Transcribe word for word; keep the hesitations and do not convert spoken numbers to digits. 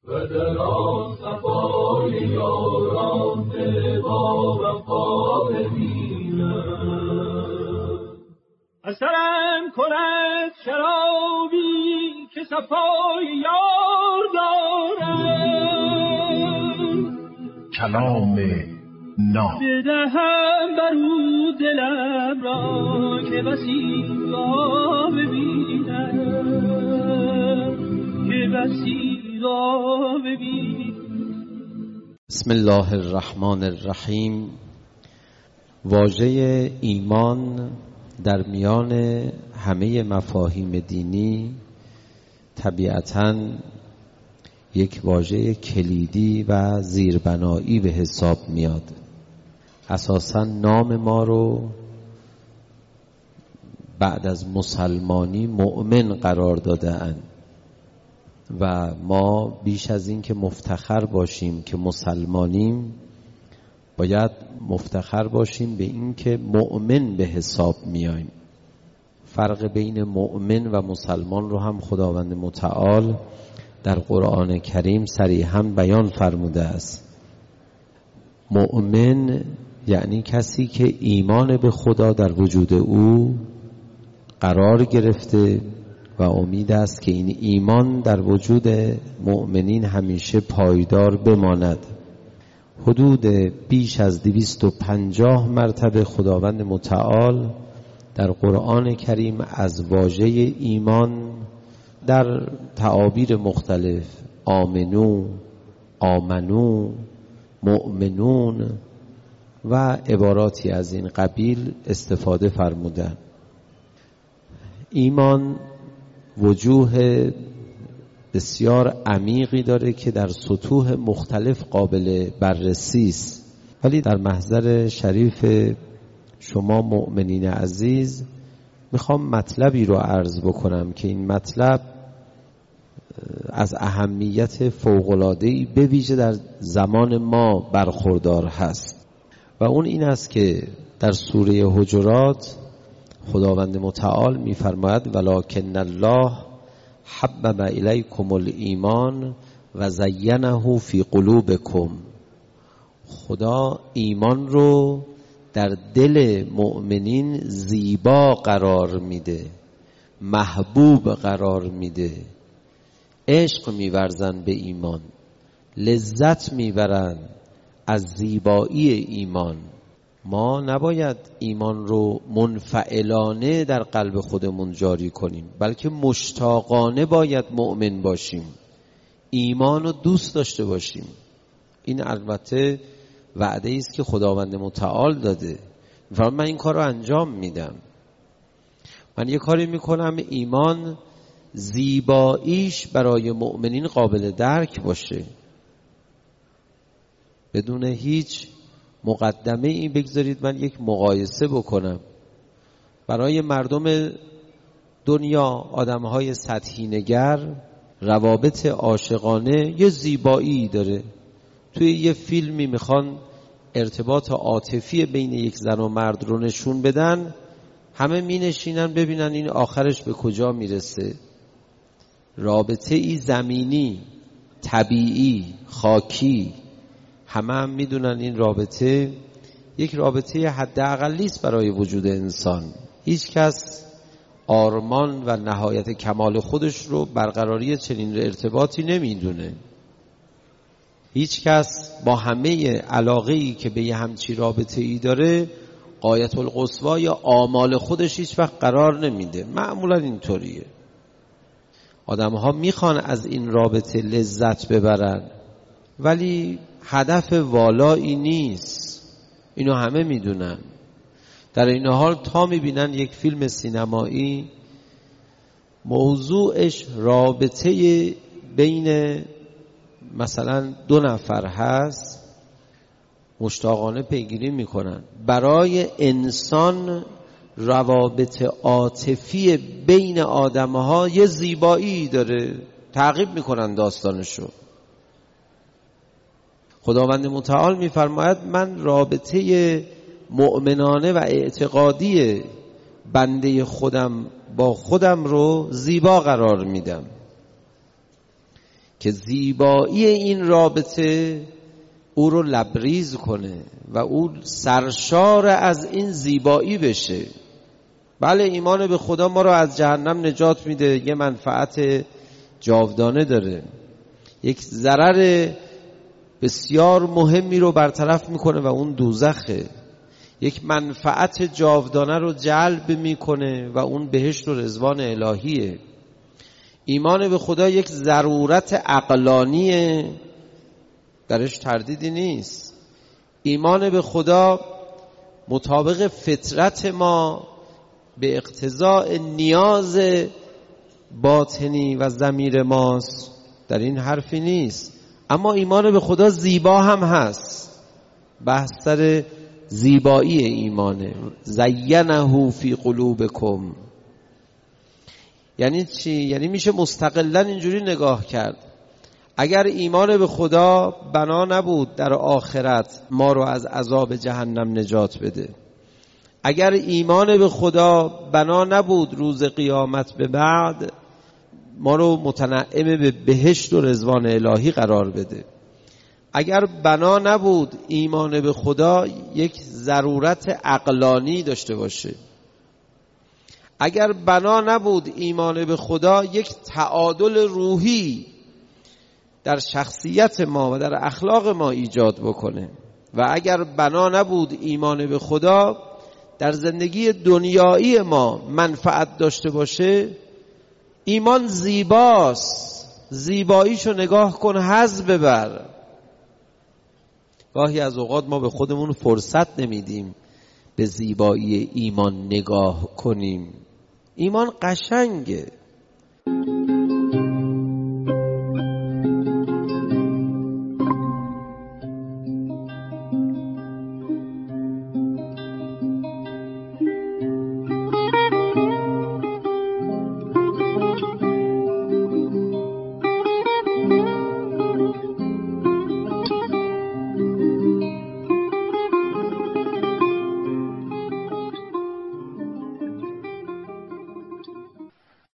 و در آن صفای یاران دل با وفا ببینم. اثرم کند شرابی که صفای یار دارم، کلام ناب بدهم برو دلم را که بسی را ببینم، که بسی را ببینم. بسم الله الرحمن الرحیم. واژه ایمان در میان همه مفاهیم دینی طبیعتاً یک واژه کلیدی و زیربنایی به حساب میاد. اساساً نام ما رو بعد از مسلمانی مؤمن قرار داده اند و ما بیش از این که مفتخر باشیم که مسلمانیم باید مفتخر باشیم به این که مؤمن به حساب میایم. فرق بین مؤمن و مسلمان رو هم خداوند متعال در قرآن کریم صریحاً بیان فرموده است. مؤمن یعنی کسی که ایمان به خدا در وجود او قرار گرفته و امید است که این ایمان در وجود مؤمنین همیشه پایدار بماند. حدود بیش از دویست و پنجاه مرتبه خداوند متعال در قرآن کریم از واژه ایمان در تعابیر مختلف آمنو، آمنو، مؤمنون و عباراتی از این قبیل استفاده فرمودند. ایمان وجوه بسیار عمیقی داره که در سطوح مختلف قابل بررسی است، ولی در محضر شریف شما مؤمنین عزیز میخوام مطلبی رو عرض بکنم که این مطلب از اهمیت فوق‌العاده‌ای به ویژه در زمان ما برخوردار هست و اون این است که در سوره حجرات خداوند متعال میفرماید ولکن الله حبب الیکم الایمان و زینه فی قلوبکم. خدا ایمان رو در دل مؤمنین زیبا قرار میده، محبوب قرار میده، عشق میورزن به ایمان، لذت میبرن از زیبایی ایمان. ما نباید ایمان رو منفعلانه در قلب خودمون جاری کنیم، بلکه مشتاقانه باید مؤمن باشیم، ایمان رو دوست داشته باشیم. این البته وعده است که خداوند متعال داده و من این کار رو انجام میدم. من یه کاری میکنم ایمان زیباییش برای مؤمنین قابل درک باشه، بدون هیچ مقدمه این بگذارید من یک مقایسه بکنم. برای مردم دنیا، آدمهای سطحی نگر، روابط عاشقانه یه زیبایی داره. توی یه فیلمی میخوان ارتباط عاطفی بین یک زن و مرد رو نشون بدن، همه می نشینن ببینن این آخرش به کجا میرسه. رابطه ای زمینی، طبیعی، خاکی، همه هم میدونن این رابطه یک رابطه حداقلی است برای وجود انسان. هیچ کس آرمان و نهایت کمال خودش رو برقراری چنین ارتباطی نمیدونه. هیچ کس با همه علاقه‌ای که به یه همچی رابطه ای داره غایت القصوی یا آمال خودش هیچ وقت قرار نمیده. معمولا اینطوریه. آدم‌ها میخوان از این رابطه لذت ببرن ولی هدف والایی نیست، اینو همه میدونن. در این حال تا میبینن یک فیلم سینمایی موضوعش رابطه بین مثلا دو نفر هست، مشتاقانه پیگیری میکنن. برای انسان روابط عاطفی بین آدمها یه زیبایی داره، تعقیب میکنن داستانشو. خداوند متعال میفرماید من رابطه مؤمنانه و اعتقادی بنده خودم با خودم رو زیبا قرار میدم. که زیبایی این رابطه او رو لبریز کنه و او سرشار از این زیبایی بشه. بله ایمان به خدا ما رو از جهنم نجات میده، یه منفعت جاودانه داره، یک ضرر بسیار مهمی رو برطرف میکنه و اون دوزخه، یک منفعت جاودانه رو جلب میکنه و اون بهشت و رضوان الهیه. ایمان به خدا یک ضرورت عقلانیه، درش تردیدی نیست. ایمان به خدا مطابق فطرت ما به اقتضاء نیاز باطنی و ضمیر ماست، در این حرفی نیست. اما ایمان به خدا زیبا هم هست، بحث سر زیبایی ایمانه. زینه فی قلوبکم یعنی چی؟ یعنی میشه مستقلا اینجوری نگاه کرد. اگر ایمان به خدا بنا نبود در آخرت ما رو از عذاب جهنم نجات بده، اگر ایمان به خدا بنا نبود روز قیامت به بعد ما رو متنعم به بهشت و رضوان الهی قرار بده، اگر بنا نبود ایمان به خدا یک ضرورت عقلانی داشته باشه، اگر بنا نبود ایمان به خدا یک تعادل روحی در شخصیت ما و در اخلاق ما ایجاد بکنه، و اگر بنا نبود ایمان به خدا در زندگی دنیایی ما منفعت داشته باشه، ایمان زیباست، زیباییشو نگاه کن، حظ ببر. گاهی از اوقات ما به خودمون فرصت نمیدیم به زیبایی ایمان نگاه کنیم. ایمان قشنگه.